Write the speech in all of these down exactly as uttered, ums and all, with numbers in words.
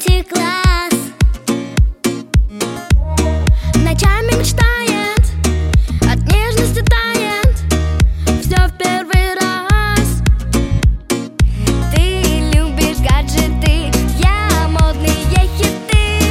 третий класс. Ночами мечтает, от нежности тает, все в первый раз. Ты любишь гаджеты, я модные хиты,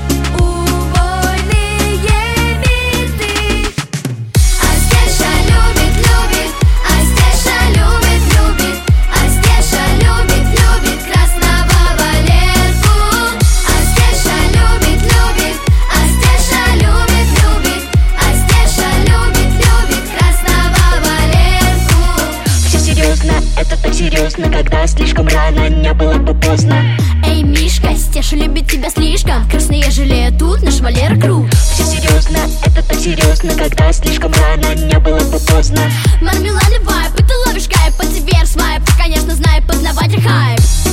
убойные биты. Астеша любит, любит, Астеша любит, любит, Астеша любит, любит красного Валерку. Астеша любит, любит, Астеша любит, любит, Астеша любит, любит красного Валерку. Все серьезно, это так серьезно, когда слишком рано, не было бы поздно. Эй, Мишка, Стеша любит тебя слишком, красные желе тут наш Валера крут. Все серьезно, это так серьезно, когда слишком рано, не было бы поздно. Мармеладный вайп, и ты ловишь кайф, под тебе свайп, конечно, знай, познаватель хайп.